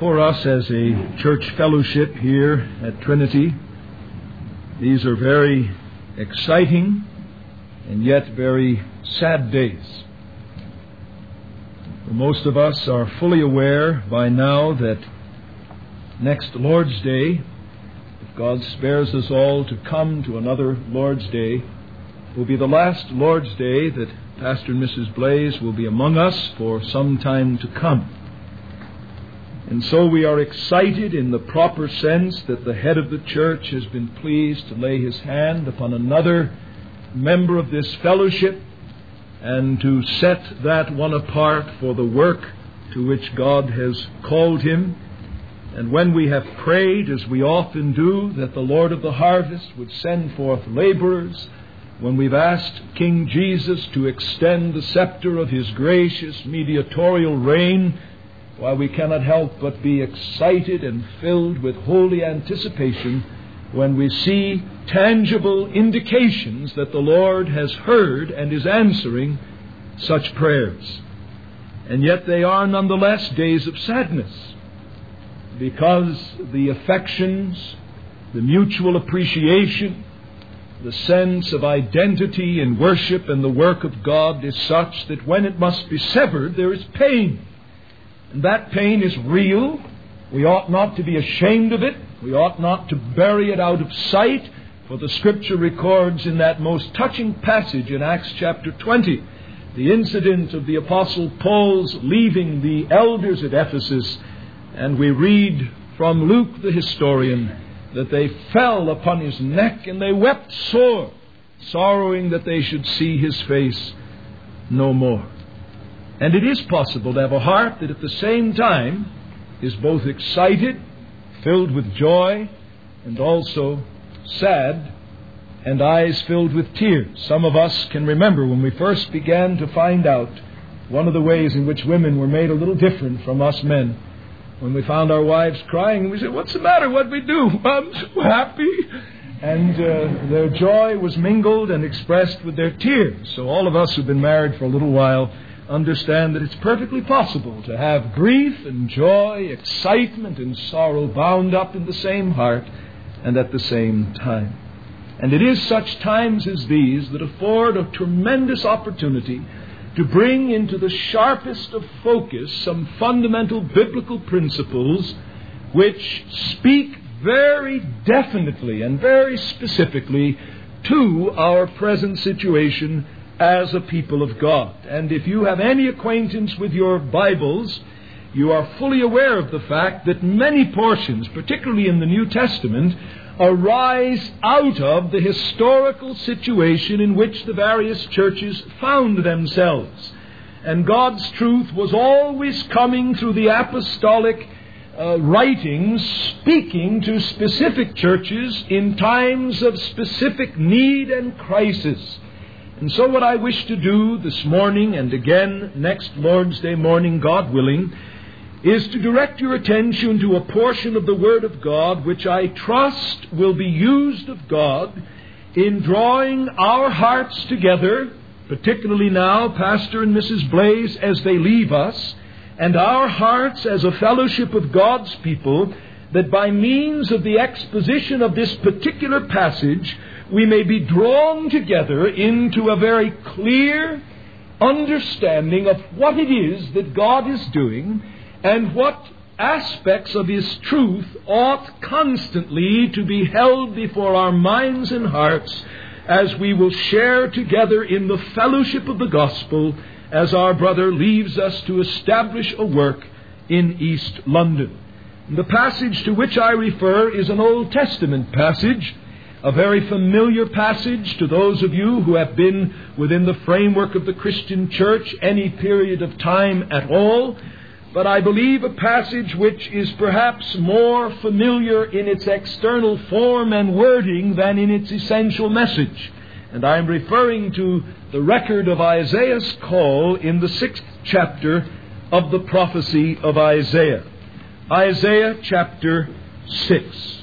For us as a church fellowship here at Trinity, these are very exciting and yet very sad days. For most of us are fully aware by now that next Lord's Day, if God spares us all to come to another Lord's Day, will be the last Lord's Day that Pastor and Mrs. Blaze will be among us for some time to come. And so we are excited in the proper sense that the head of the church has been pleased to lay his hand upon another member of this fellowship and to set that one apart for the work to which God has called him. And when we have prayed, as we often do, that the Lord of the harvest would send forth laborers, when we've asked King Jesus to extend the scepter of his gracious mediatorial reign, while we cannot help but be excited and filled with holy anticipation when we see tangible indications that the Lord has heard and is answering such prayers. And yet they are nonetheless days of sadness, because the affections, the mutual appreciation, the sense of identity in worship and the work of God is such that when it must be severed, there is pain. And that pain is real. We ought not to be ashamed of it. We ought not to bury it out of sight. For the Scripture records in that most touching passage in Acts chapter 20, the incident of the Apostle Paul's leaving the elders at Ephesus. And we read from Luke the historian that they fell upon his neck and they wept sore, sorrowing that they should see his face no more. And it is possible to have a heart that at the same time is both excited, filled with joy, and also sad, and eyes filled with tears. Some of us can remember when we first began to find out one of the ways in which women were made a little different from us men. When we found our wives crying, we said, "What's the matter? What'd we do? I'm so happy." And their joy was mingled and expressed with their tears. So all of us who've been married for a little while understand that it's perfectly possible to have grief and joy, excitement and sorrow bound up in the same heart and at the same time. And it is such times as these that afford a tremendous opportunity to bring into the sharpest of focus some fundamental biblical principles which speak very definitely and very specifically to our present situation as a people of God. And if you have any acquaintance with your Bibles, you are fully aware of the fact that many portions, particularly in the New Testament, arise out of the historical situation in which the various churches found themselves. And God's truth was always coming through the apostolic writings, speaking to specific churches in times of specific need and crisis. And so what I wish to do this morning, and again next Lord's Day morning, God willing, is to direct your attention to a portion of the Word of God which I trust will be used of God in drawing our hearts together, particularly now, Pastor and Mrs. Blaze, as they leave us, and our hearts as a fellowship of God's people, that by means of the exposition of this particular passage, we may be drawn together into a very clear understanding of what it is that God is doing and what aspects of His truth ought constantly to be held before our minds and hearts as we will share together in the fellowship of the gospel as our brother leaves us to establish a work in East London. The passage to which I refer is an Old Testament passage, a very familiar passage to those of you who have been within the framework of the Christian church any period of time at all, but I believe a passage which is perhaps more familiar in its external form and wording than in its essential message. And I am referring to the record of Isaiah's call in the 6th chapter of the prophecy of Isaiah. Isaiah chapter 6.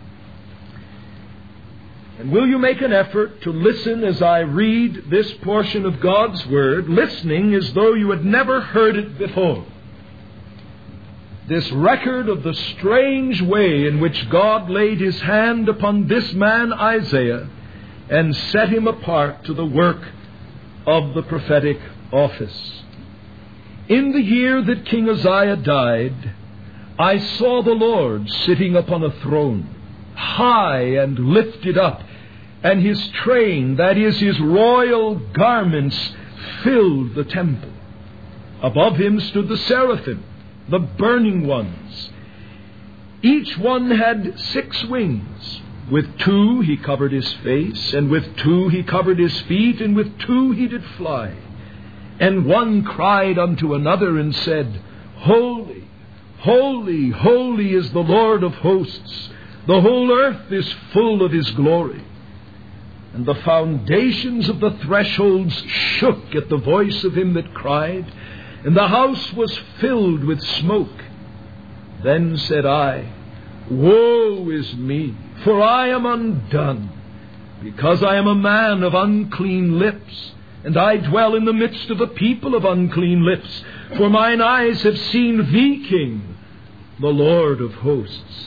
And will you make an effort to listen as I read this portion of God's Word, listening as though you had never heard it before? this record of the strange way in which God laid His hand upon this man Isaiah and set him apart to the work of the prophetic office. In the year that King Uzziah died, I saw the Lord sitting upon a throne, high and lifted up, and His train, that is, His royal garments, filled the temple. Above Him stood the seraphim, the burning ones. Each one had 6 wings. With 2 He covered His face, and with 2 He covered His feet, and with 2 He did fly. And one cried unto another and said, Holy, holy, holy is the Lord of hosts. The whole earth is full of His glory. And the foundations of the thresholds shook at the voice of him that cried, and the house was filled with smoke. Then said I, Woe is me, for I am undone, because I am a man of unclean lips, and I dwell in the midst of a people of unclean lips. For mine eyes have seen the King, the Lord of hosts.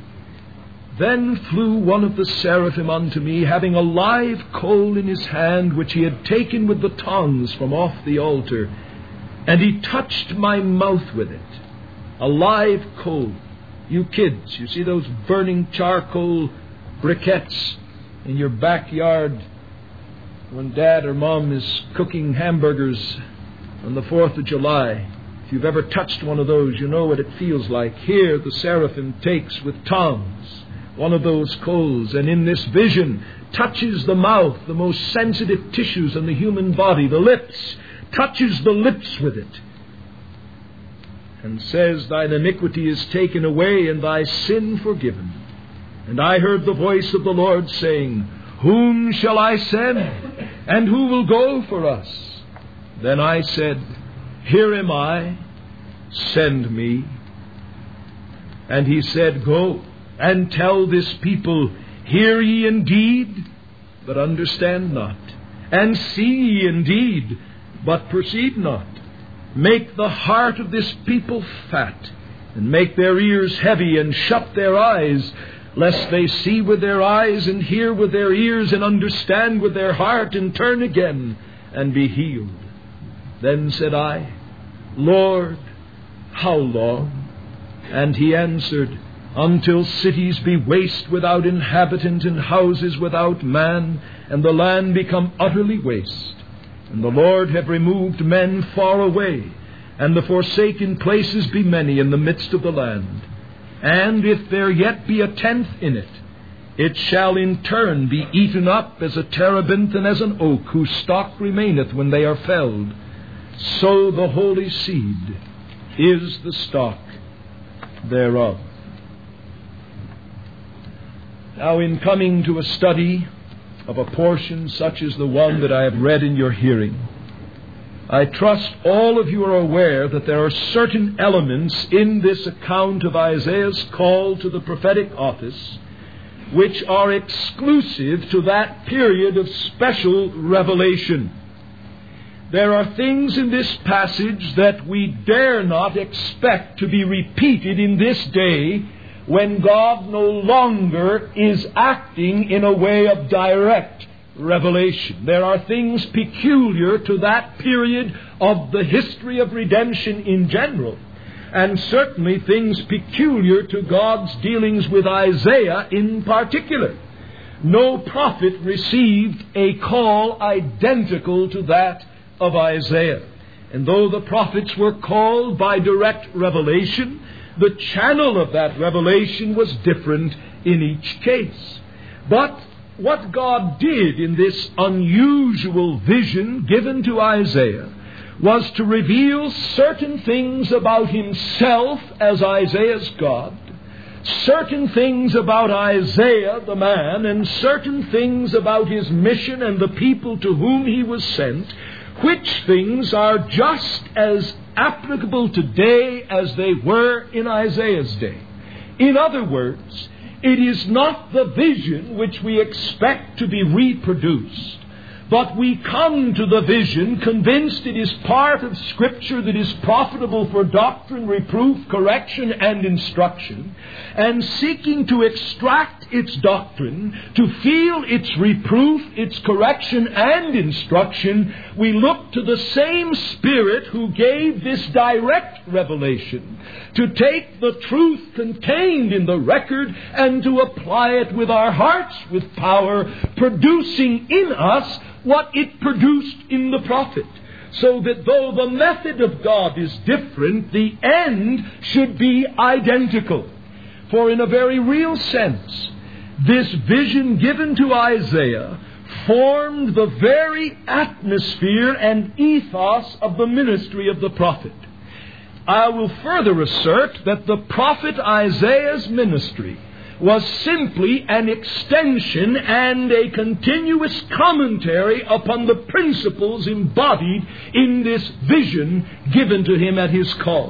Then flew one of the seraphim unto me, having a live coal in his hand, which he had taken with the tongs from off the altar. And he touched my mouth with it. A live coal. You kids, you see those burning charcoal briquettes in your backyard when Dad or Mom is cooking hamburgers on the 4th of July. If you've ever touched one of those, you know what it feels like. Here the seraphim takes with tongs one of those coals, and in this vision touches the mouth, the most sensitive tissues in the human body, the lips, touches the lips with it, and says, Thine iniquity is taken away, and thy sin forgiven. And I heard the voice of the Lord saying, Whom shall I send? And who will go for us? Then I said, Here am I, send me. And He said, Go, and tell this people, Hear ye indeed, but understand not, and see ye indeed, but perceive not. Make the heart of this people fat, and make their ears heavy, and shut their eyes, lest they see with their eyes, and hear with their ears, and understand with their heart, and turn again, and be healed. Then said I, Lord, how long? And He answered, Until cities be waste without inhabitant, and houses without man, and the land become utterly waste. And the Lord have removed men far away, and the forsaken places be many in the midst of the land. And if there yet be 1/10 in it, it shall in turn be eaten up as a terebinth and as an oak, whose stock remaineth when they are felled. So the holy seed is the stock thereof. Now, in coming to a study of a portion such as the one that I have read in your hearing, I trust all of you are aware that there are certain elements in this account of Isaiah's call to the prophetic office which are exclusive to that period of special revelation. There are things in this passage that we dare not expect to be repeated in this day, when God no longer is acting in a way of direct revelation. There are things peculiar to that period of the history of redemption in general, and certainly things peculiar to God's dealings with Isaiah in particular. No prophet received a call identical to that of Isaiah. And though the prophets were called by direct revelation, the channel of that revelation was different in each case. But what God did in this unusual vision given to Isaiah was to reveal certain things about Himself as Isaiah's God, certain things about Isaiah the man, and certain things about his mission and the people to whom he was sent, which things are just as applicable today as they were in Isaiah's day. In other words, it is not the vision which we expect to be reproduced, But we come to the vision convinced it is part of Scripture that is profitable for doctrine, reproof, correction, and instruction, and seeking to extract its doctrine, to feel its reproof, its correction, and instruction, we look to the same Spirit who gave this direct revelation to take the truth contained in the record and to apply it with our hearts with power, producing in us what it produced in the prophet, so that though the method of God is different, the end should be identical. For in a very real sense, this vision given to Isaiah formed the very atmosphere and ethos of the ministry of the prophet. I will further assert that the prophet Isaiah's ministry was simply an extension and a continuous commentary upon the principles embodied in this vision given to him at his call.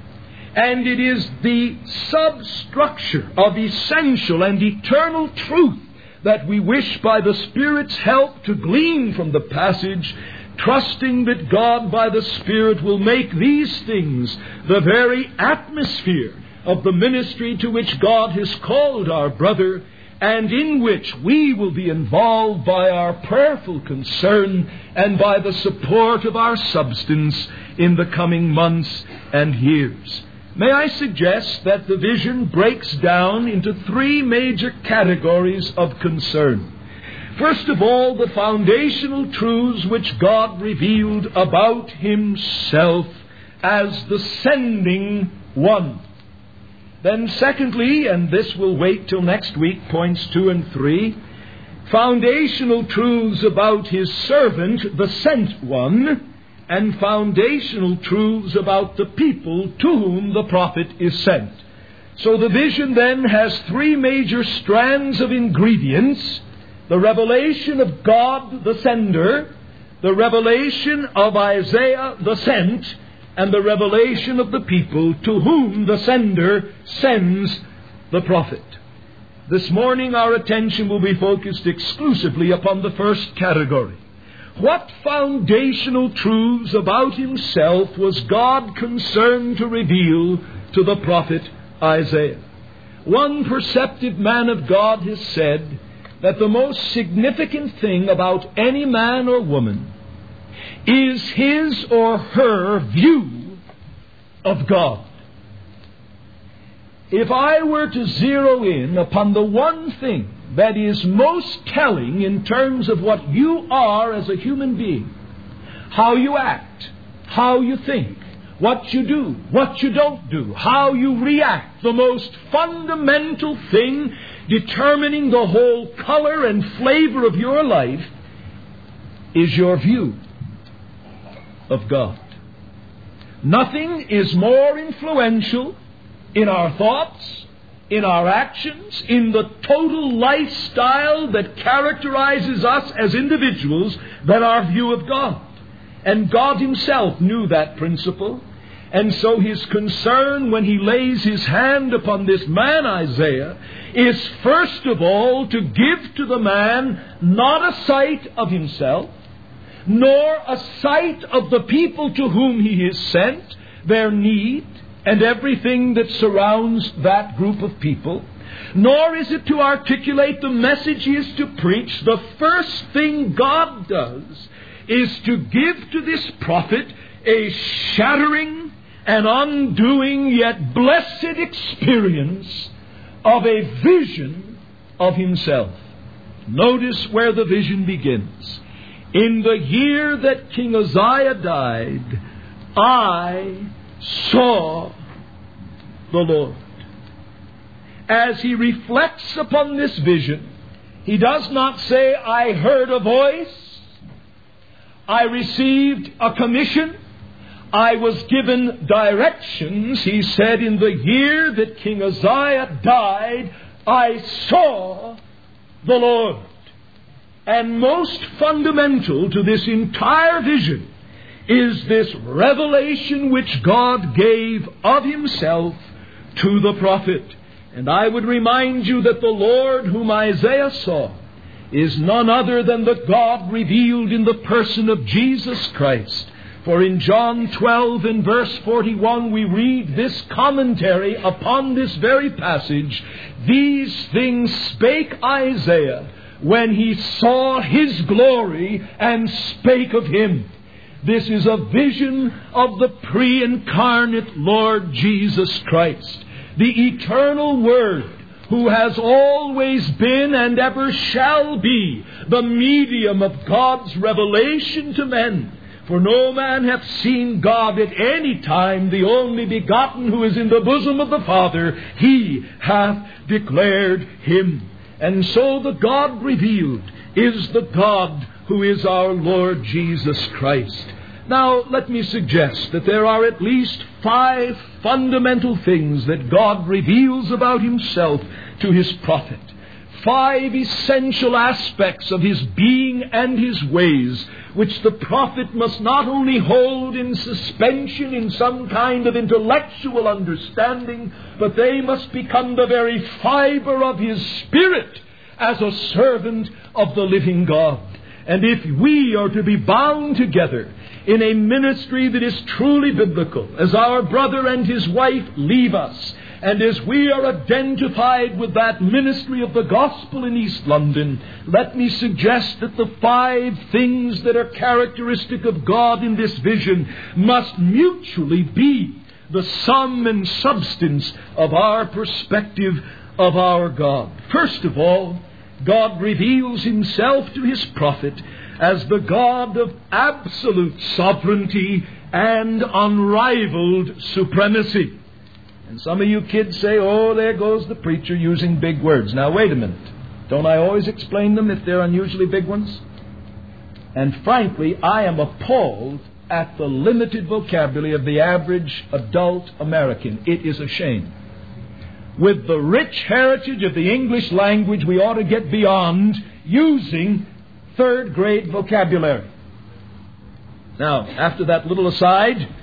And it is the substructure of essential and eternal truth that we wish by the Spirit's help to glean from the passage, trusting that God by the Spirit will make these things the very atmosphere of the ministry to which God has called our brother, and in which we will be involved by our prayerful concern and by the support of our substance in the coming months and years. May I suggest that the vision breaks down into three major categories of concern. First of all, the foundational truths which God revealed about Himself as the sending one. Then secondly, and this will wait till next week, points 2 and 3, foundational truths about His servant, the sent one, and foundational truths about the people to whom the prophet is sent. So the vision then has three major strands of ingredients: the revelation of God, the sender, the revelation of Isaiah, the sent, and the revelation of the people to whom the sender sends the prophet. This morning our attention will be focused exclusively upon the first category. What foundational truths about Himself was God concerned to reveal to the prophet Isaiah? One perceptive man of God has said that the most significant thing about any man or woman is his or her view of God. If I were to zero in upon the one thing that is most telling in terms of what you are as a human being, how you act, how you think, what you do, what you don't do, how you react, the most fundamental thing determining the whole color and flavor of your life is your view of God. Nothing is more influential in our thoughts, in our actions, in the total lifestyle that characterizes us as individuals than our view of God. And God Himself knew that principle. And so His concern when He lays His hand upon this man Isaiah is first of all to give to the man not a sight of himself, nor a sight of the people to whom he is sent, their need, and everything that surrounds that group of people, nor is it to articulate the message he is to preach. The first thing God does is to give to this prophet a shattering and undoing yet blessed experience of a vision of himself. Notice where the vision begins. In the year that King Uzziah died, I saw the Lord. As he reflects upon this vision, he does not say, I heard a voice, I received a commission, I was given directions. He said, in the year that King Uzziah died, I saw the Lord. And most fundamental to this entire vision is this revelation which God gave of Himself to the prophet. And I would remind you that the Lord whom Isaiah saw is none other than the God revealed in the person of Jesus Christ. For in John 12 and verse 41 we read this commentary upon this very passage. These things spake Isaiah when he saw his glory and spake of him. This is a vision of the pre-incarnate Lord Jesus Christ, the eternal Word, who has always been and ever shall be the medium of God's revelation to men. For no man hath seen God at any time, the only begotten who is in the bosom of the Father, he hath declared him. And so the God revealed is the God who is our Lord Jesus Christ. Now, let me suggest that there are at least 5 fundamental things that God reveals about himself to his prophet. 5 essential aspects of his being and his ways, which the prophet must not only hold in suspension in some kind of intellectual understanding, but they must become the very fiber of his spirit as a servant of the living God. And if we are to be bound together in a ministry that is truly biblical, as our brother and his wife leave us, and as we are identified with that ministry of the gospel in East London, let me suggest that the 5 things that are characteristic of God in this vision must mutually be the sum and substance of our perspective of our God. First of all, God reveals himself to his prophet as the God of absolute sovereignty and unrivaled supremacy. And some of you kids say, oh, there goes the preacher using big words. Now, wait a minute. Don't I always explain them if they're unusually big ones? And frankly, I am appalled at the limited vocabulary of the average adult American. It is a shame. With the rich heritage of the English language, we ought to get beyond using third-grade vocabulary. Now, after that little aside,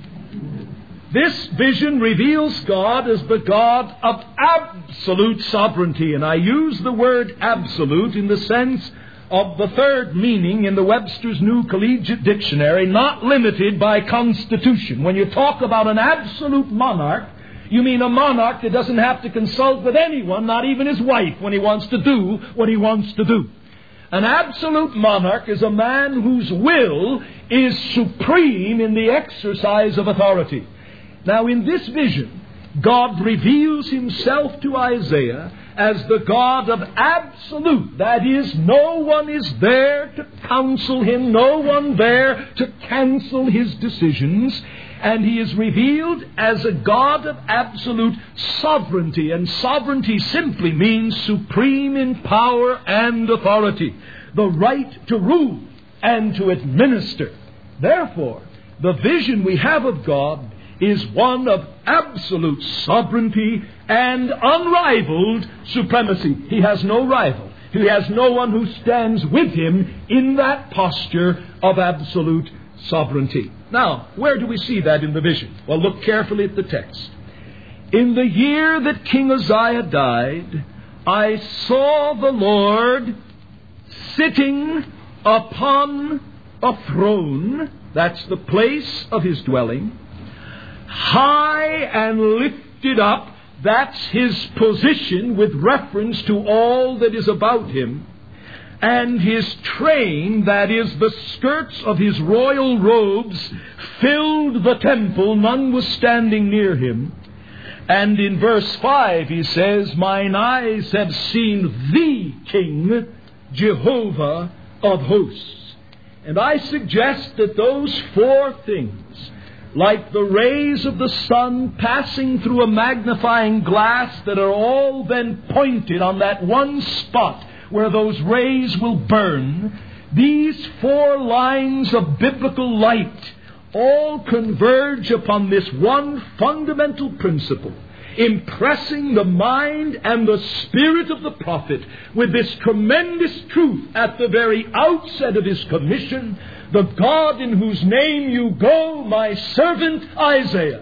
this vision reveals God as the God of absolute sovereignty. And I use the word absolute in the sense of the third meaning in the Webster's New Collegiate Dictionary, not limited by constitution. When you talk about an absolute monarch, you mean a monarch that doesn't have to consult with anyone, not even his wife, when he wants to do what he wants to do. An absolute monarch is a man whose will is supreme in the exercise of authority. Now, in this vision, God reveals himself to Isaiah as the God of absolute. That is, no one is there to counsel him, no one there to cancel his decisions. And he is revealed as a God of absolute sovereignty. And sovereignty simply means supreme in power and authority. The right to rule and to administer. Therefore, the vision we have of God is one of absolute sovereignty and unrivaled supremacy. He has no rival. He has no one who stands with him in that posture of absolute sovereignty. Now, where do we see that in the vision? Well, look carefully at the text. In the year that King Uzziah died, I saw the Lord sitting upon a throne. That's the place of his dwelling. High and lifted up. That's his position with reference to all that is about him. And his train, that is, the skirts of his royal robes, filled the temple. None was standing near him. And in verse 5 he says, mine eyes have seen the King, Jehovah of hosts. And I suggest that those 4 things, like the rays of the sun passing through a magnifying glass that are all then pointed on that one spot where those rays will burn, these 4 lines of biblical light all converge upon this one fundamental principle, impressing the mind and the spirit of the prophet with this tremendous truth at the very outset of his commission. The God in whose name you go, my servant Isaiah,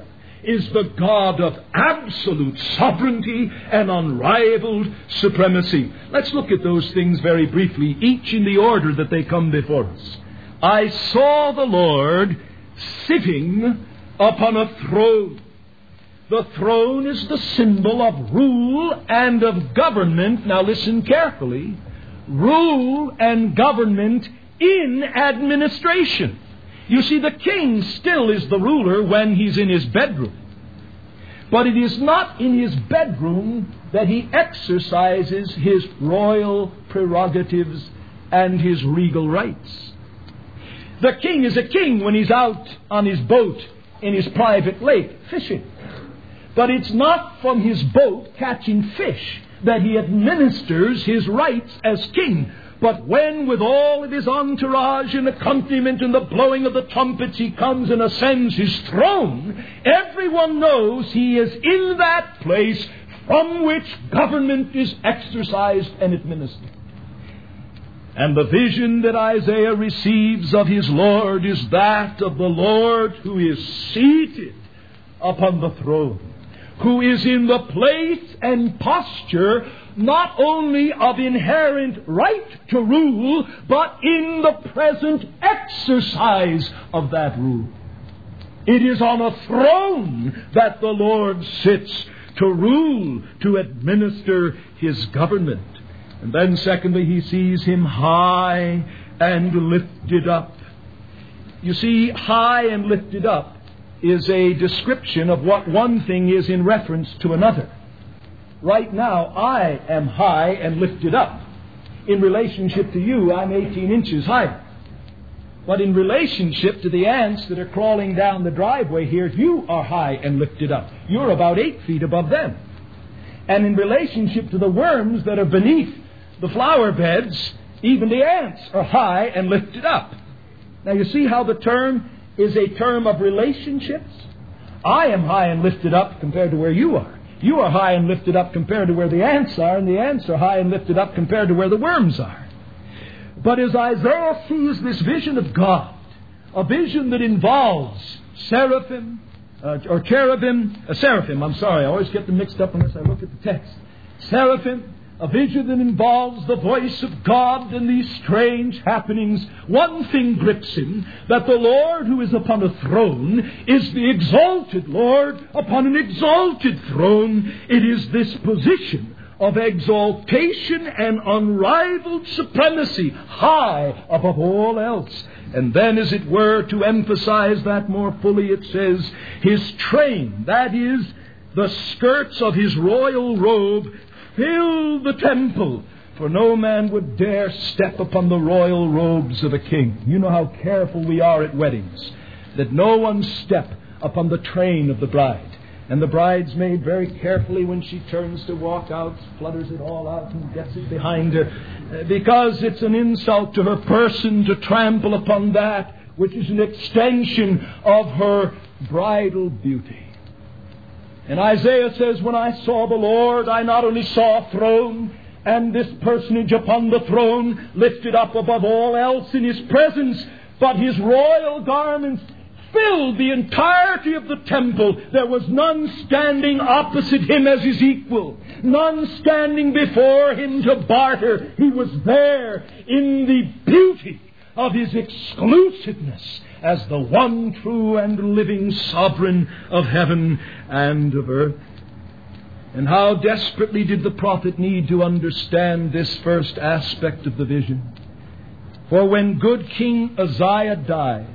is the God of absolute sovereignty and unrivaled supremacy. Let's look at those things very briefly, each in the order that they come before us. I saw the Lord sitting upon a throne. The throne is the symbol of rule and of government. Now listen carefully. Rule and government in administration. You see, the king still is the ruler when he's in his bedroom. But it is not in his bedroom that he exercises his royal prerogatives and his regal rights. The king is a king when he's out on his boat in his private lake fishing. But it's not from his boat catching fish that he administers his rights as king. But when, with all of his entourage and accompaniment and the blowing of the trumpets, he comes and ascends his throne, everyone knows he is in that place from which government is exercised and administered. And the vision that Isaiah receives of his Lord is that of the Lord who is seated upon the throne, who is in the place and posture not only of inherent right to rule, but in the present exercise of that rule. It is on a throne that the Lord sits to rule, to administer his government. And then secondly, he sees him high and lifted up. You see, high and lifted up is a description of what one thing is in reference to another. Right now, I am high and lifted up. In relationship to you, I'm 18 inches higher. But in relationship to the ants that are crawling down the driveway here, you are high and lifted up. You're about 8 feet above them. And in relationship to the worms that are beneath the flower beds, even the ants are high and lifted up. Now you see how the term is a term of relationships? I am high and lifted up compared to where you are. You are high and lifted up compared to where the ants are, and the ants are high and lifted up compared to where the worms are. But as Isaiah sees this vision of God, a vision that involves seraphim, I always get them mixed up unless I look at the text. Seraphim, a vision that involves the voice of God and these strange happenings. One thing grips him, that the Lord who is upon a throne is the exalted Lord upon an exalted throne. It is this position of exaltation and unrivaled supremacy, high above all else. And then, as it were, to emphasize that more fully, it says, his train, that is, the skirts of his royal robe, fill the temple, for no man would dare step upon the royal robes of a king. You know how careful we are at weddings, that no one step upon the train of the bride. And the bridesmaid very carefully, when she turns to walk out, flutters it all out and gets it behind her, because it's an insult to her person to trample upon that which is an extension of her bridal beauty. And Isaiah says, when I saw the Lord, I not only saw a throne, and this personage upon the throne lifted up above all else in his presence, but his royal garments filled the entirety of the temple. There was none standing opposite him as his equal, none standing before him to barter. He was there in the beauty of his exclusiveness as the one true and living sovereign of heaven and of earth. And how desperately did the prophet need to understand this first aspect of the vision? For when good King Uzziah died,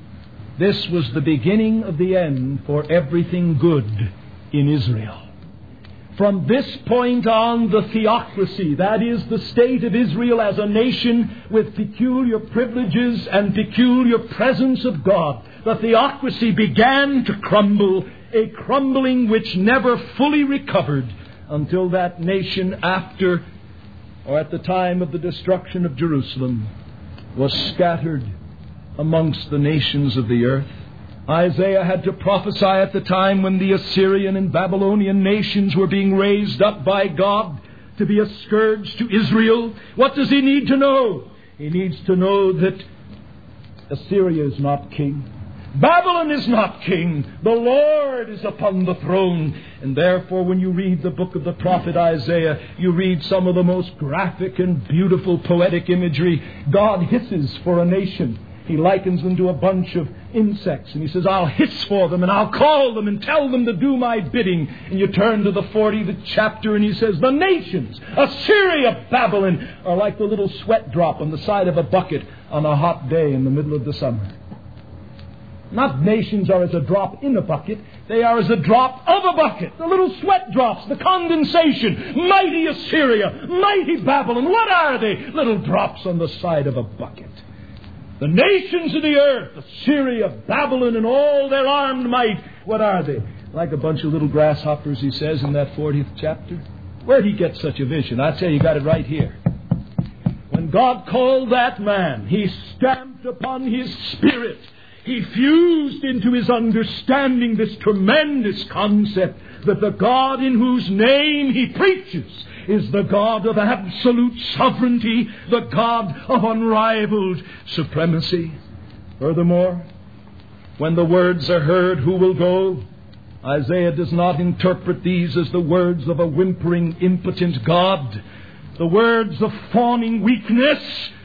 this was the beginning of the end for everything good in Israel. From this point on, the theocracy, that is, the state of Israel as a nation with peculiar privileges and peculiar presence of God, the theocracy began to crumble, a crumbling which never fully recovered until that nation after, or at the time of the destruction of Jerusalem, was scattered amongst the nations of the earth. Isaiah had to prophesy at the time when the Assyrian and Babylonian nations were being raised up by God to be a scourge to Israel. What does he need to know? He needs to know that Assyria is not king. Babylon is not king. The Lord is upon the throne. And therefore, when you read the book of the prophet Isaiah, you read some of the most graphic and beautiful poetic imagery. God hisses for a nation. He likens them to a bunch of insects. And he says, I'll hiss for them and I'll call them and tell them to do my bidding. And you turn to the 40th chapter and he says, the nations, Assyria, Babylon, are like the little sweat drop on the side of a bucket on a hot day in the middle of the summer. Not nations are as a drop in a bucket. They are as a drop of a bucket. The little sweat drops, the condensation. Mighty Assyria, mighty Babylon. What are they? Little drops on the side of a bucket. The nations of the earth, Assyria, Babylon, and all their armed might, what are they? Like a bunch of little grasshoppers, he says in that 40th chapter. Where'd he get such a vision? I tell you, got it right here. When God called that man, he stamped upon his spirit. He fused into his understanding this tremendous concept that the God in whose name he preaches is the God of absolute sovereignty, the God of unrivaled supremacy. Furthermore, when the words are heard, who will go? Isaiah does not interpret these as the words of a whimpering, impotent God, the words of fawning weakness.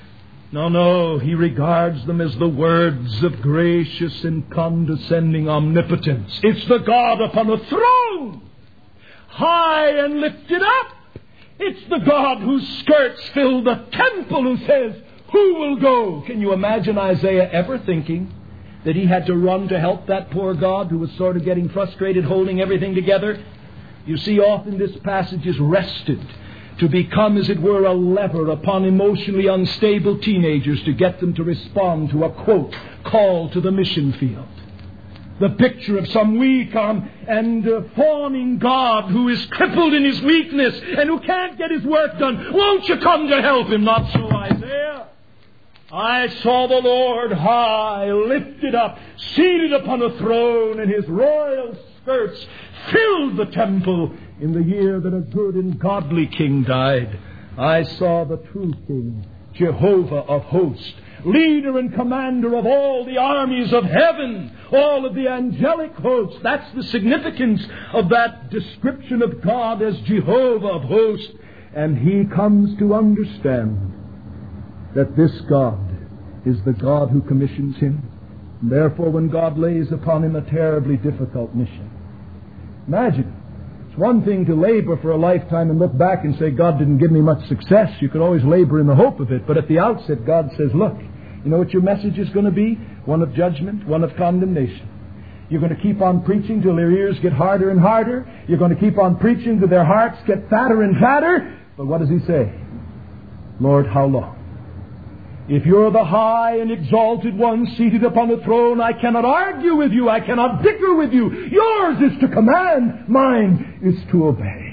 No, he regards them as the words of gracious and condescending omnipotence. It's the God upon a throne, high and lifted up. It's the God whose skirts fill the temple who says, who will go? Can you imagine Isaiah ever thinking that he had to run to help that poor God who was sort of getting frustrated holding everything together? You see, often this passage is wrested to become, as it were, a lever upon emotionally unstable teenagers to get them to respond to a, quote, call to the mission field. The picture of some weak and fawning God who is crippled in his weakness and who can't get his work done. Won't you come to help him? Not so, Isaiah. I saw the Lord high, lifted up, seated upon a throne, and his royal skirts filled the temple in the year that a good and godly king died. I saw the true king, Jehovah of hosts, leader and commander of all the armies of heaven, all of the angelic hosts. That's the significance of that description of God as Jehovah of hosts. And he comes to understand that this God is the God who commissions him. And therefore, when God lays upon him a terribly difficult mission. Imagine, it's one thing to labor for a lifetime and look back and say, God didn't give me much success. You could always labor in the hope of it. But at the outset, God says, look, you know what your message is going to be? One of judgment, one of condemnation. You're going to keep on preaching till their ears get harder and harder. You're going to keep on preaching till their hearts get fatter and fatter. But what does he say? Lord, how long? If you're the high and exalted one seated upon the throne, I cannot argue with you. I cannot bicker with you. Yours is to command. Mine is to obey.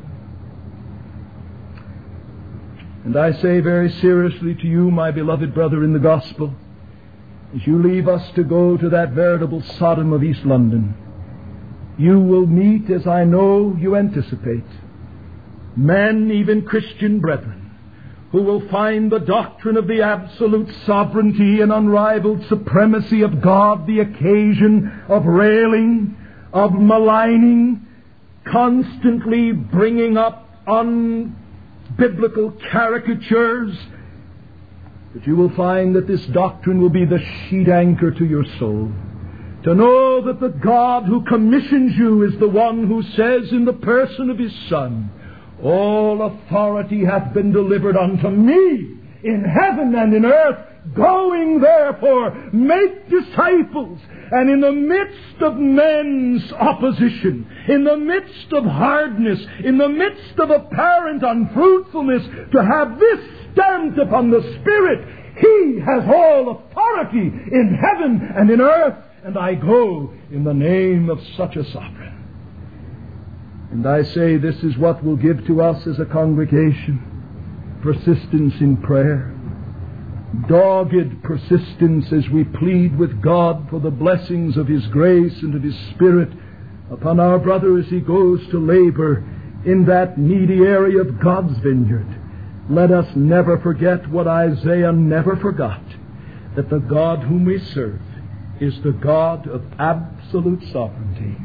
And I say very seriously to you, my beloved brother in the gospel, as you leave us to go to that veritable Sodom of East London, you will meet, as I know you anticipate, men, even Christian brethren, who will find the doctrine of the absolute sovereignty and unrivaled supremacy of God the occasion of railing, of maligning, constantly bringing up unbiblical caricatures. But you will find that this doctrine will be the sheet anchor to your soul. To know that the God who commissions you is the one who says in the person of his Son, all authority hath been delivered unto me in heaven and in earth. Going therefore, make disciples. And in the midst of men's opposition, in the midst of hardness, in the midst of apparent unfruitfulness, to have this stamped upon the Spirit, he has all authority in heaven and in earth, and I go in the name of such a sovereign. And I say this is what will give to us as a congregation persistence in prayer, dogged persistence as we plead with God for the blessings of his grace and of his Spirit upon our brother as he goes to labor in that needy area of God's vineyard. Let us never forget what Isaiah never forgot, that the God whom we serve is the God of absolute sovereignty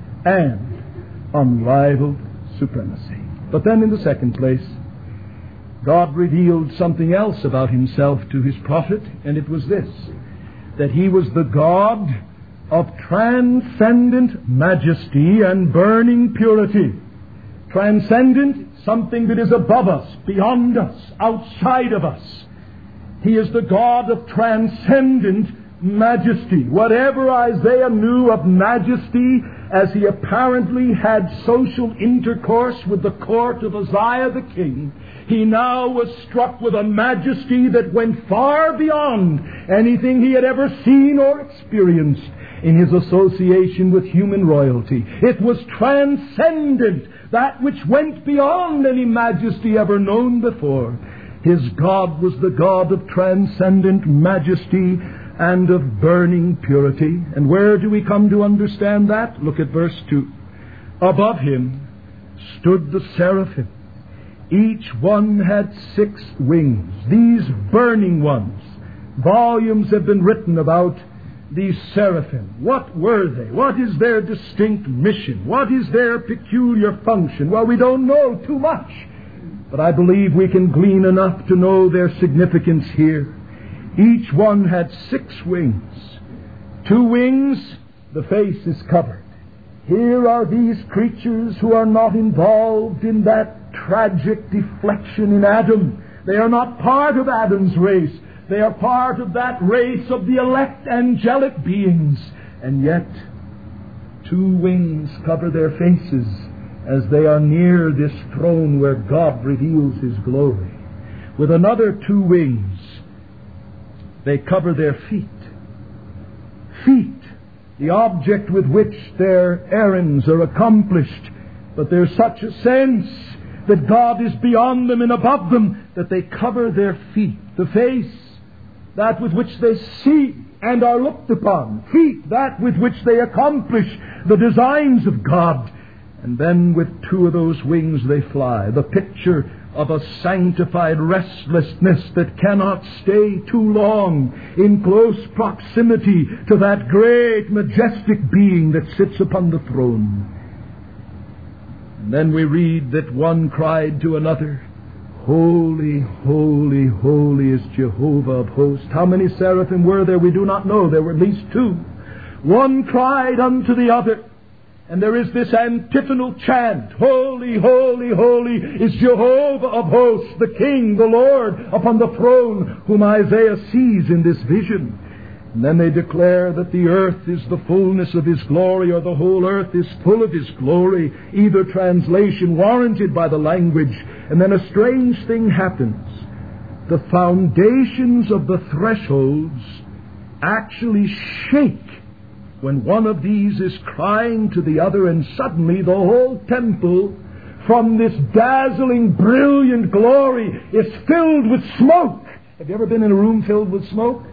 and unrivaled supremacy. But then in the second place, God revealed something else about himself to his prophet, and it was this, that he was the God of transcendent majesty and burning purity. Transcendent, something that is above us, beyond us, outside of us. He is the God of transcendent majesty. Whatever Isaiah knew of majesty as he apparently had social intercourse with the court of Uzziah the king, he now was struck with a majesty that went far beyond anything he had ever seen or experienced in his association with human royalty. It was transcendent, that which went beyond any majesty ever known before. His God was the God of transcendent majesty and of burning purity. And where do we come to understand that? Look at verse 2. Above him stood the seraphim. Each one had 6 wings. These burning ones. Volumes have been written about these seraphim. What were they? What is their distinct mission? What is their peculiar function? Well, we don't know too much, but I believe we can glean enough to know their significance here. Each one had 6 wings. 2 wings, the face is covered. Here are these creatures who are not involved in that tragic deflection in Adam. They are not part of Adam's race. They are part of that race of the elect angelic beings. And yet, 2 wings cover their faces as they are near this throne where God reveals His glory. With another 2 wings, they cover their feet. Feet, the object with which their errands are accomplished. But there's such a sense that God is beyond them and above them that they cover their feet. The face, that with which they see and are looked upon. Feet, that with which they accomplish the designs of God. And then with 2 of those wings they fly. The picture of a sanctified restlessness that cannot stay too long in close proximity to that great majestic being that sits upon the throne. And then we read that one cried to another, Holy, holy, holy is Jehovah of hosts. How many seraphim were there? We do not know. There were at least 2. One cried unto the other. And there is this antiphonal chant, Holy, holy, holy is Jehovah of hosts, the King, the Lord, upon the throne, whom Isaiah sees in this vision. And then they declare that the earth is the fullness of His glory, or the whole earth is full of His glory. Either translation warranted by the language. And then a strange thing happens. The foundations of the thresholds actually shake when one of these is crying to the other, and suddenly the whole temple, from this dazzling, brilliant glory, is filled with smoke. Have you ever been in a room filled with smoke?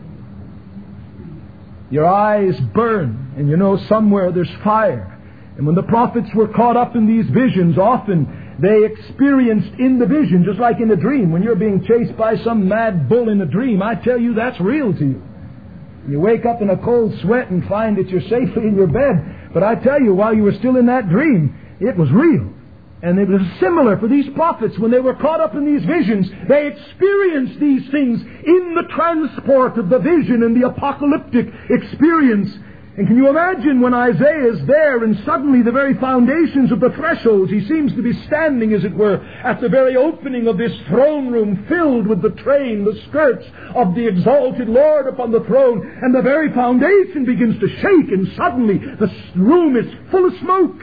Your eyes burn, and you know somewhere there's fire. And when the prophets were caught up in these visions, often they experienced in the vision, just like in a dream, when you're being chased by some mad bull in a dream, I tell you that's real to you. You wake up in a cold sweat and find that you're safely in your bed. But I tell you, while you were still in that dream, it was real. And it was similar for these prophets. When they were caught up in these visions, they experienced these things in the transport of the vision and the apocalyptic experience. And can you imagine when Isaiah is there and suddenly the very foundations of the thresholds, he seems to be standing, as it were, at the very opening of this throne room filled with the train, the skirts of the exalted Lord upon the throne, and the very foundation begins to shake, and suddenly the room is full of smoke.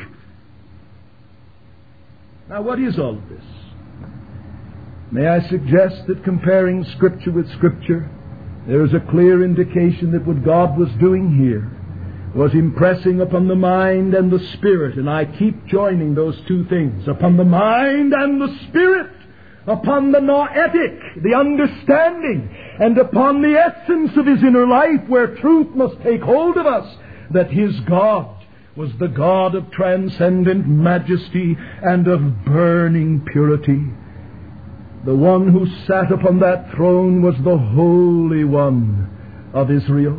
Now, what is all of this? May I suggest that comparing Scripture with Scripture, there is a clear indication that what God was doing here was impressing upon the mind and the spirit, and I keep joining those 2 things, upon the mind and the spirit, upon the noetic, the understanding, and upon the essence of His inner life, where truth must take hold of us, that His God was the God of transcendent majesty and of burning purity. The one who sat upon that throne was the Holy One of Israel.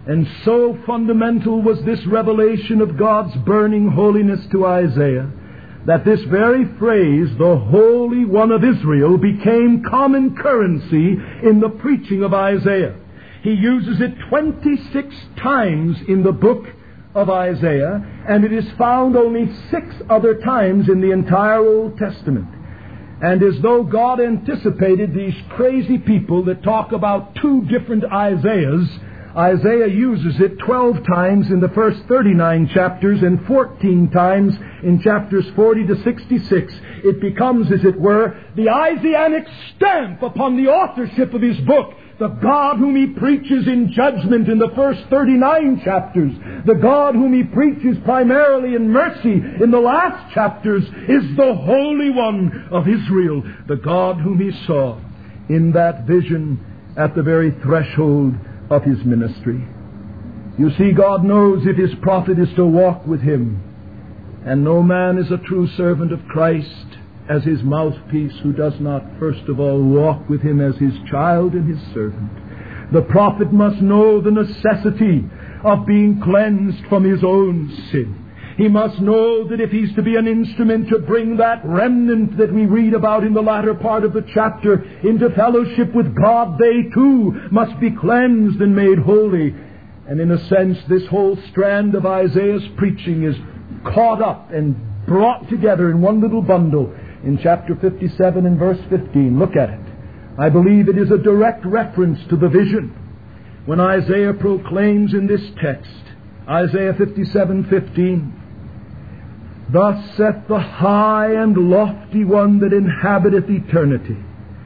And so fundamental was this revelation of God's burning holiness to Isaiah that this very phrase, the Holy One of Israel, became common currency in the preaching of Isaiah. He uses it 26 times in the book of Isaiah, and it is found only 6 other times in the entire Old Testament. And as though God anticipated these crazy people that talk about 2 different Isaiahs, Isaiah uses it 12 times in the first 39 chapters and 14 times in chapters 40 to 66. It becomes, as it were, the Isaianic stamp upon the authorship of his book. The God whom he preaches in judgment in the first 39 chapters, the God whom he preaches primarily in mercy in the last chapters, is the Holy One of Israel, the God whom he saw in that vision at the very threshold of his ministry. You see, God knows if his prophet is to walk with him, and no man is a true servant of Christ as his mouthpiece who does not first of all walk with him as his child and his servant. The prophet must know the necessity of being cleansed from his own sin. He must know that if he's to be an instrument to bring that remnant that we read about in the latter part of the chapter into fellowship with God, they too must be cleansed and made holy. And in a sense, this whole strand of Isaiah's preaching is caught up and brought together in one little bundle in chapter 57 and verse 15. Look at it. I believe it is a direct reference to the vision when Isaiah proclaims in this text, Isaiah 57:15, "Thus saith the high and lofty one that inhabiteth eternity."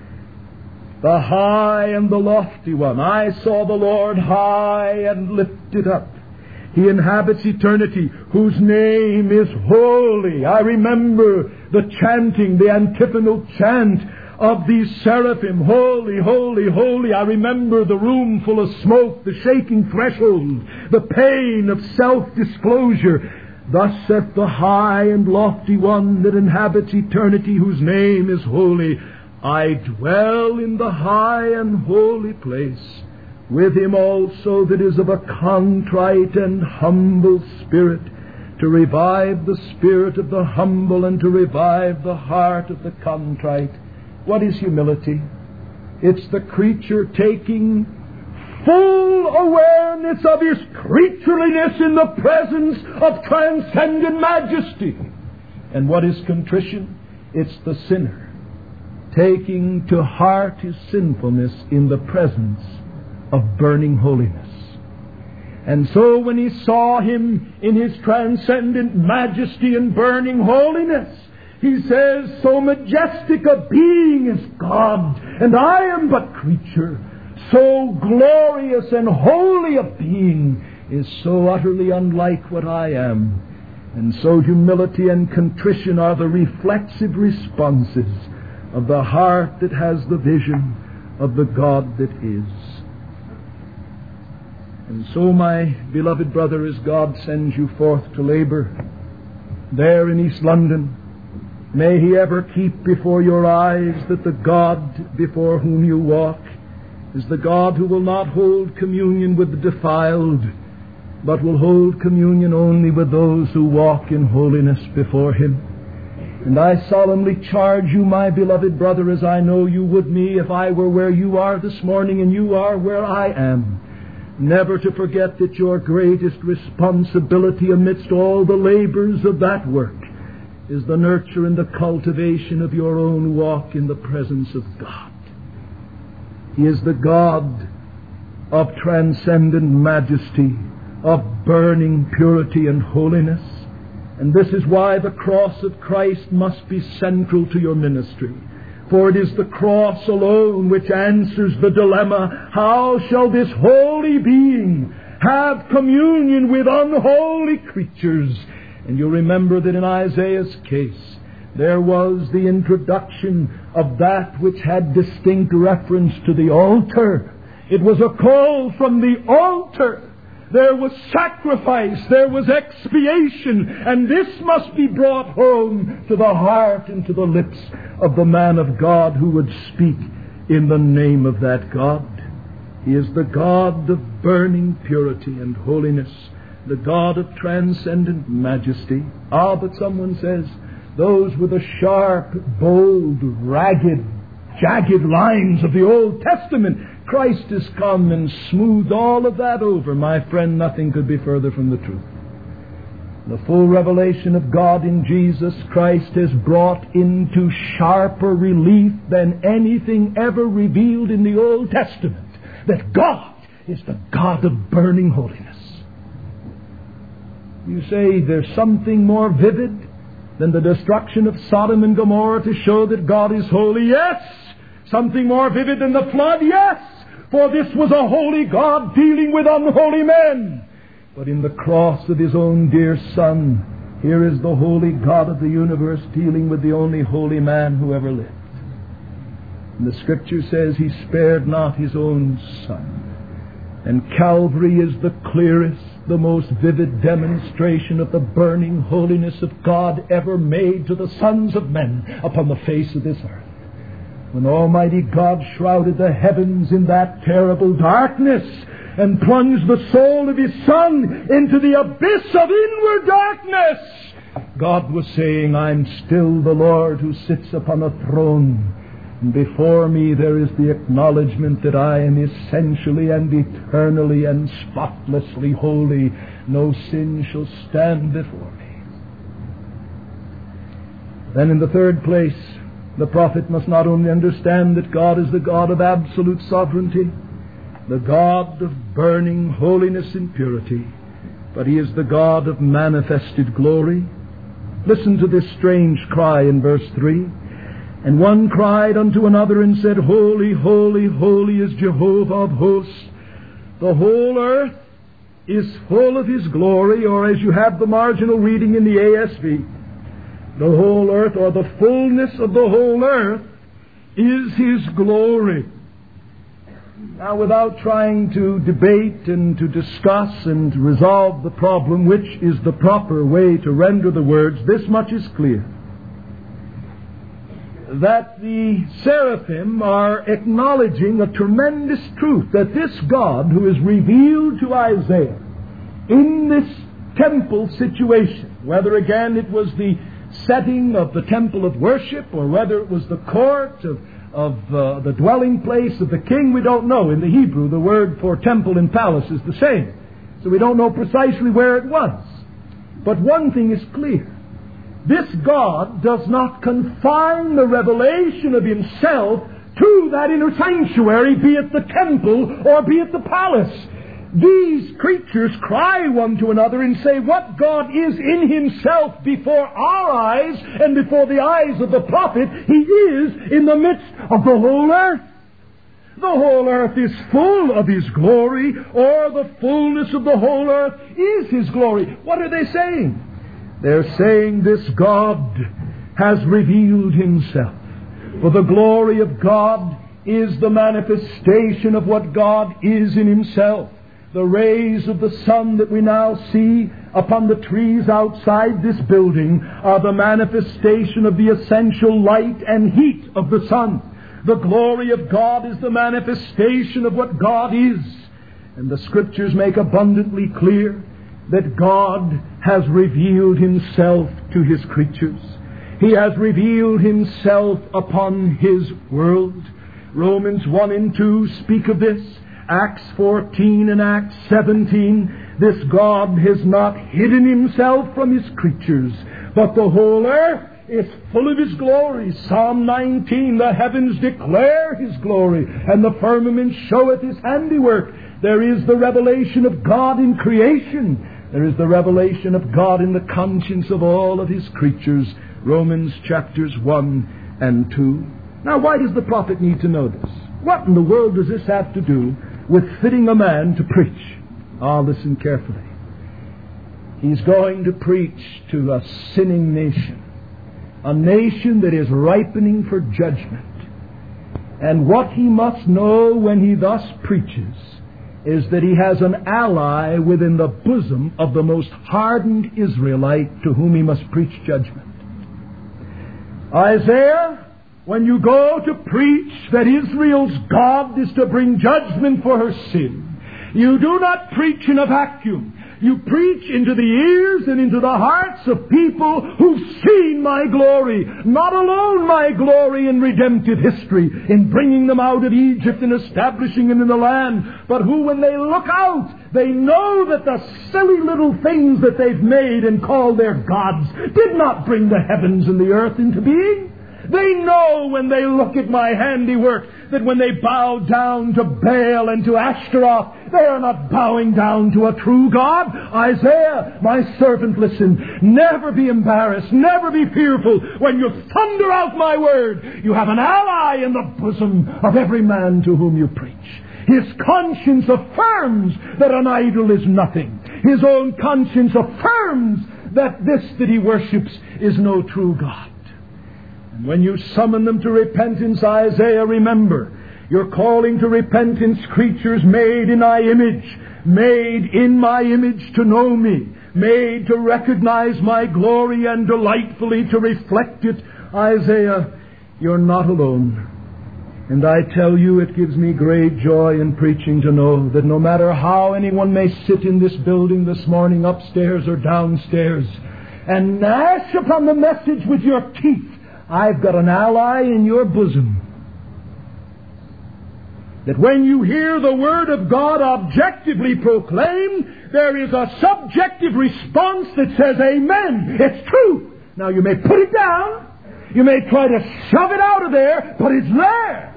The high and the lofty one. I saw the Lord high and lifted up. He inhabits eternity, whose name is holy. I remember the chanting, the antiphonal chant of these seraphim, holy, holy, holy. I remember the room full of smoke, the shaking threshold, the pain of self-disclosure. Thus saith the high and lofty one that inhabits eternity, whose name is holy. I dwell in the high and holy place, with him also that is of a contrite and humble spirit, to revive the spirit of the humble and to revive the heart of the contrite. What is humility? It's the creature taking full awareness of his creatureliness in the presence of transcendent majesty. And what is contrition? It's the sinner taking to heart his sinfulness in the presence of burning holiness. And so when he saw him in his transcendent majesty and burning holiness, he says, so majestic a being is God, and I am but creature. So glorious and holy a being is so utterly unlike what I am. And so humility and contrition are the reflexive responses of the heart that has the vision of the God that is. And so, my beloved brother, as God sends you forth to labor there in East London, may He ever keep before your eyes that the God before whom you walk is the God who will not hold communion with the defiled, but will hold communion only with those who walk in holiness before Him. And I solemnly charge you, my beloved brother, as I know you would me if I were where you are this morning and you are where I am, never to forget that your greatest responsibility amidst all the labors of that work is the nurture and the cultivation of your own walk in the presence of God. He is the God of transcendent majesty, of burning purity and holiness. And this is why the cross of Christ must be central to your ministry. For it is the cross alone which answers the dilemma, how shall this holy being have communion with unholy creatures? And you'll remember that in Isaiah's case, there was the introduction of that which had distinct reference to the altar. It was a call from the altar. There was sacrifice, there was expiation, and this must be brought home to the heart and to the lips of the man of God who would speak in the name of that God. He is the God of burning purity and holiness, the God of transcendent majesty. But someone says, those were the sharp, bold, ragged, jagged lines of the Old Testament. Christ has come and smoothed all of that over. My friend, nothing could be further from the truth. The full revelation of God in Jesus Christ has brought into sharper relief than anything ever revealed in the Old Testament that God is the God of burning holiness. You say there's something more vivid than the destruction of Sodom and Gomorrah to show that God is holy? Yes! Something more vivid than the flood? Yes! For this was a holy God dealing with unholy men. But in the cross of His own dear Son, here is the holy God of the universe dealing with the only holy man who ever lived. And the Scripture says He spared not His own Son. And Calvary is the clearest, the most vivid demonstration of the burning holiness of God ever made to the sons of men upon the face of this earth. When Almighty God shrouded the heavens in that terrible darkness and plunged the soul of His Son into the abyss of inward darkness, God was saying, I'm still the Lord who sits upon a throne. And before me there is the acknowledgement that I am essentially and eternally and spotlessly holy. No sin shall stand before me. Then in the third place, the prophet must not only understand that God is the God of absolute sovereignty, the God of burning holiness and purity, but He is the God of manifested glory. Listen to this strange cry in verse 3. And one cried unto another and said, Holy, holy, holy is Jehovah of hosts. The whole earth is full of His glory, or as you have the marginal reading in the ASV, the whole earth, or the fullness of the whole earth, is His glory. Now, without trying to debate and to discuss and to resolve the problem, which is the proper way to render the words, this much is clear. That the seraphim are acknowledging a tremendous truth, that this God who is revealed to Isaiah in this temple situation, whether again it was the setting of the temple of worship or whether it was the court of the dwelling place of the king, we don't know. In the Hebrew, the word for temple and palace is the same. So we don't know precisely where it was. But one thing is clear. This God does not confine the revelation of Himself to that inner sanctuary, be it the temple or be it the palace. These creatures cry one to another and say, what God is in Himself before our eyes and before the eyes of the prophet, He is in the midst of the whole earth. The whole earth is full of His glory, or the fullness of the whole earth is His glory. What are they saying? They're saying this God has revealed Himself. For the glory of God is the manifestation of what God is in Himself. The rays of the sun that we now see upon the trees outside this building are the manifestation of the essential light and heat of the sun. The glory of God is the manifestation of what God is. And the Scriptures make abundantly clear that God has revealed Himself to His creatures. He has revealed Himself upon His world. Romans 1 and 2 speak of this. Acts 14 and Acts 17. This God has not hidden Himself from His creatures, but the whole earth is full of His glory. Psalm 19, the heavens declare His glory, and the firmament showeth His handiwork. There is the revelation of God in creation. There is the revelation of God in the conscience of all of His creatures. Romans chapters 1 and 2. Now, why does the prophet need to know this? What in the world does this have to do with fitting a man to preach? Listen carefully. He's going to preach to a sinning nation. A nation that is ripening for judgment. And what he must know when he thus preaches is that he has an ally within the bosom of the most hardened Israelite to whom he must preach judgment. Isaiah when you go to preach that Israel's God is to bring judgment for her sin, you do not preach in a vacuum. You preach into the ears and into the hearts of people who've seen my glory. Not alone my glory in redemptive history, in bringing them out of Egypt and establishing them in the land, but who, when they look out, they know that the silly little things that they've made and called their gods did not bring the heavens and the earth into being. They know when they look at my handiwork that when they bow down to Baal and to Ashtaroth, they are not bowing down to a true God. Isaiah, my servant, listen. Never be embarrassed. Never be fearful. When you thunder out my word, you have an ally in the bosom of every man to whom you preach. His conscience affirms that an idol is nothing. His own conscience affirms that this that he worships is no true God. When you summon them to repentance, Isaiah, remember, you're calling to repentance creatures made in my image to know me, made to recognize my glory and delightfully to reflect it. Isaiah, you're not alone. And I tell you, it gives me great joy in preaching to know that no matter how anyone may sit in this building this morning, upstairs or downstairs, and gnash upon the message with your teeth, I've got an ally in your bosom. That when you hear the Word of God objectively proclaimed, there is a subjective response that says, Amen, it's true. Now you may put it down, you may try to shove it out of there, but it's there.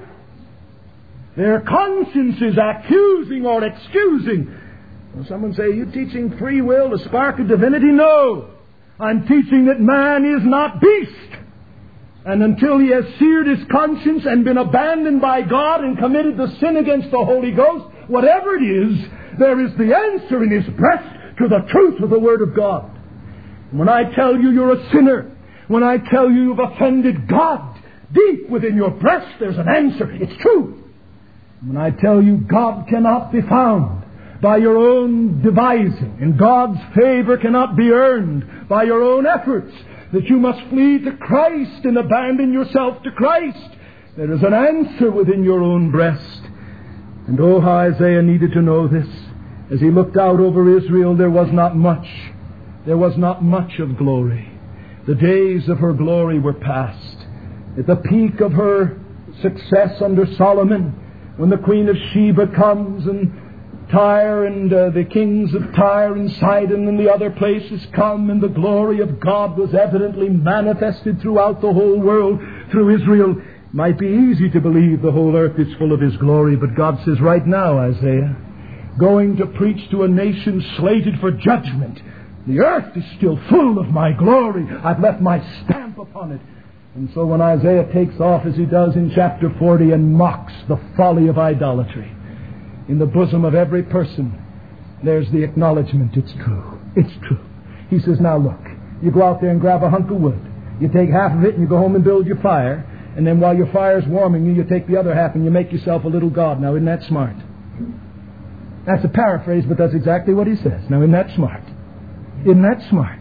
Their conscience is accusing or excusing. Well, someone say, you teaching free will, the spark of divinity? No. I'm teaching that man is not beast. And until he has seared his conscience and been abandoned by God and committed the sin against the Holy Ghost, whatever it is, there is the answer in his breast to the truth of the Word of God. And when I tell you you're a sinner, when I tell you you've offended God, deep within your breast there's an answer. It's true. And when I tell you God cannot be found by your own devising, and God's favor cannot be earned by your own efforts, that you must flee to Christ and abandon yourself to Christ, there is an answer within your own breast. And oh, how Isaiah needed to know this. As he looked out over Israel, there was not much. There was not much of glory. The days of her glory were past. At the peak of her success under Solomon, when the Queen of Sheba comes and Tyre and the kings of Tyre and Sidon and the other places come, and the glory of God was evidently manifested throughout the whole world through Israel. It might be easy to believe the whole earth is full of His glory, but God says right now, Isaiah, going to preach to a nation slated for judgment, the earth is still full of my glory. I've left my stamp upon it. And so when Isaiah takes off, as he does in chapter 40, and mocks the folly of idolatry, in the bosom of every person, there's the acknowledgement, it's true. It's true. He says, now look, you go out there and grab a hunk of wood. You take half of it and you go home and build your fire. And then while your fire's warming you take the other half and you make yourself a little god. Now, isn't that smart? That's a paraphrase, but that's exactly what he says. Now, isn't that smart? Isn't that smart?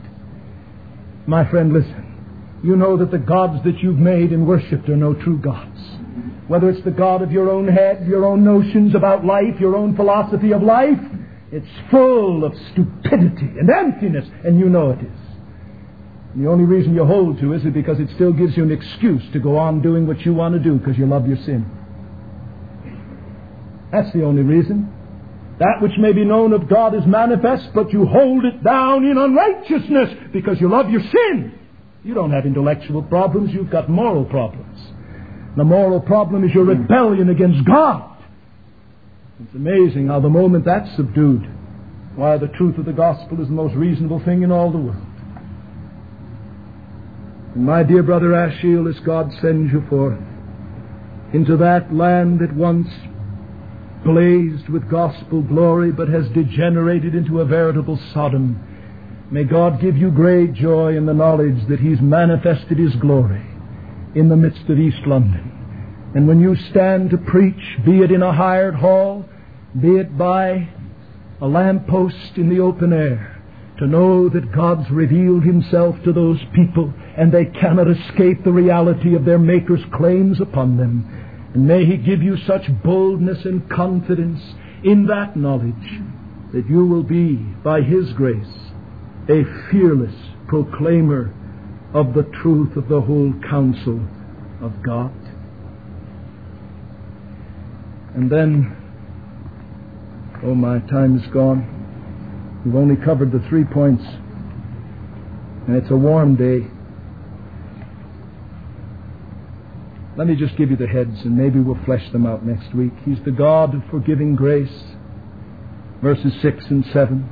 My friend, listen. You know that the gods that you've made and worshipped are no true gods. Whether it's the God of your own head, your own notions about life, your own philosophy of life, it's full of stupidity and emptiness, and you know it is. And the only reason you hold to it is because it still gives you an excuse to go on doing what you want to do because you love your sin. That's the only reason. That which may be known of God is manifest, but you hold it down in unrighteousness because you love your sin. You don't have intellectual problems, you've got moral problems. The moral problem is your rebellion against God. It's amazing how the moment that's subdued, why the truth of the gospel is the most reasonable thing in all the world. And my dear brother Ashiel, as God sends you forth into that land that once blazed with gospel glory but has degenerated into a veritable Sodom, may God give you great joy in the knowledge that He's manifested His glory in the midst of East London. And when you stand to preach, be it in a hired hall, be it by a lamppost in the open air, to know that God's revealed Himself to those people and they cannot escape the reality of their Maker's claims upon them. And may He give you such boldness and confidence in that knowledge that you will be, by His grace, a fearless proclaimer of the truth of the whole counsel of God. And then, oh, my time is gone. We've only covered the 3 points, and it's a warm day. Let me just give you the heads, and maybe we'll flesh them out next week. He's the God of forgiving grace, verses 6 and 7.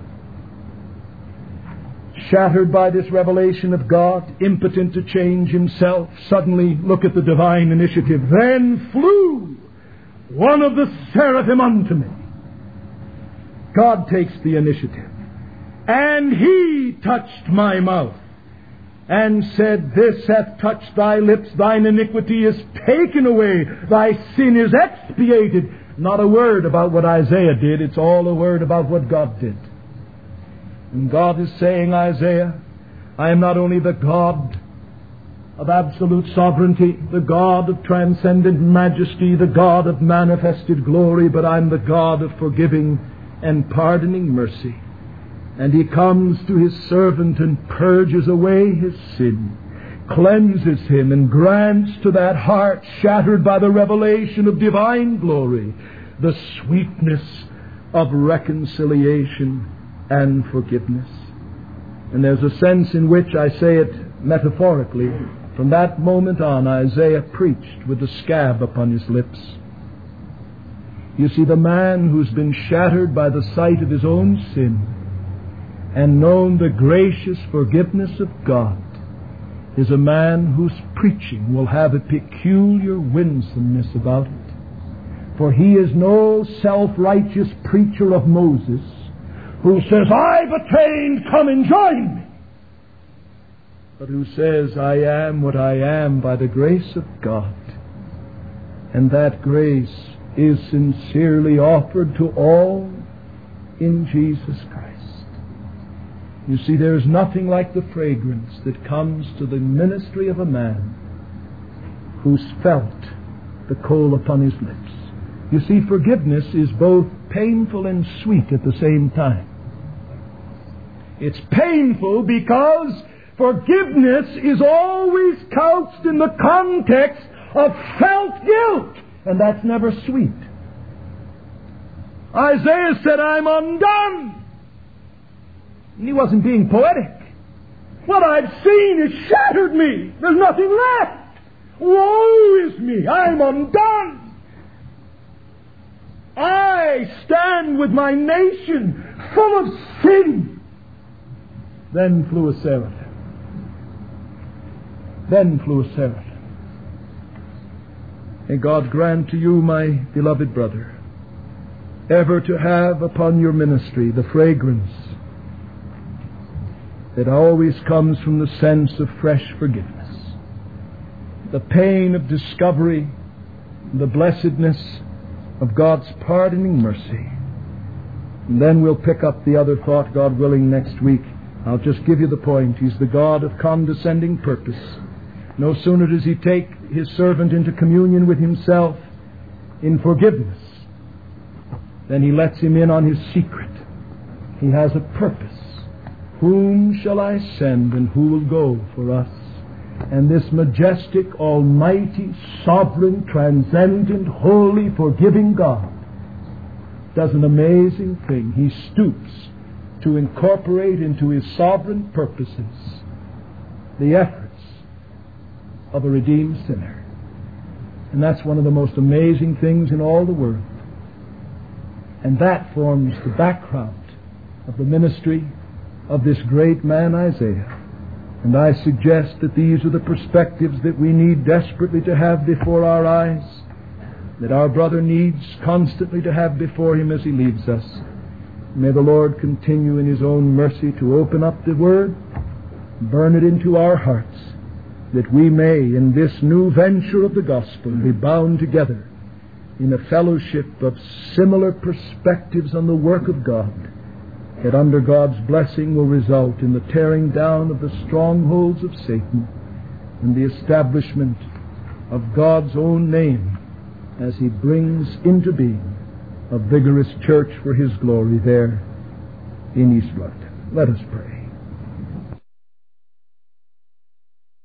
Shattered by this revelation of God, impotent to change Himself, suddenly look at the divine initiative. Then flew one of the seraphim unto me. God takes the initiative. And He touched my mouth and said, This hath touched thy lips, thine iniquity is taken away, thy sin is expiated. Not a word about what Isaiah did, it's all a word about what God did. And God is saying, Isaiah, I am not only the God of absolute sovereignty, the God of transcendent majesty, the God of manifested glory, but I'm the God of forgiving and pardoning mercy. And He comes to His servant and purges away his sin, cleanses him, and grants to that heart shattered by the revelation of divine glory the sweetness of reconciliation and forgiveness. And there's a sense in which, I say it metaphorically, from that moment on Isaiah preached with the scab upon his lips. You see, the man who's been shattered by the sight of his own sin and known the gracious forgiveness of God is a man whose preaching will have a peculiar winsomeness about it. For he is no self-righteous preacher of Moses who says, I've attained, come and join me. But who says, I am what I am by the grace of God. And that grace is sincerely offered to all in Jesus Christ. You see, there is nothing like the fragrance that comes to the ministry of a man who's felt the coal upon his lips. You see, forgiveness is both painful and sweet at the same time. It's painful because forgiveness is always couched in the context of felt guilt, and that's never sweet. Isaiah said, I'm undone. And he wasn't being poetic. What I've seen has shattered me. There's nothing left. Woe is me. I'm undone. I stand with my nation full of sin. Then flew a seraphim. Then flew a seraphim. May God grant to you, my beloved brother, ever to have upon your ministry the fragrance that always comes from the sense of fresh forgiveness, the pain of discovery, the blessedness of God's pardoning mercy. And then we'll pick up the other thought, God willing, next week. I'll just give you the point. He's the God of condescending purpose. No sooner does He take His servant into communion with Himself in forgiveness than He lets him in on His secret. He has a purpose. Whom shall I send, and who will go for us? And this majestic, almighty, sovereign, transcendent, holy, forgiving God does an amazing thing. He stoops to incorporate into His sovereign purposes the efforts of a redeemed sinner. And that's one of the most amazing things in all the world. And that forms the background of the ministry of this great man Isaiah. And I suggest that these are the perspectives that we need desperately to have before our eyes, that our brother needs constantly to have before him as he leaves us. May the Lord continue in His own mercy to open up the Word, burn it into our hearts, that we may, in this new venture of the gospel, be bound together in a fellowship of similar perspectives on the work of God, that under God's blessing will result in the tearing down of the strongholds of Satan and the establishment of God's own name as He brings into being a vigorous church for His glory there in East London. Let us pray.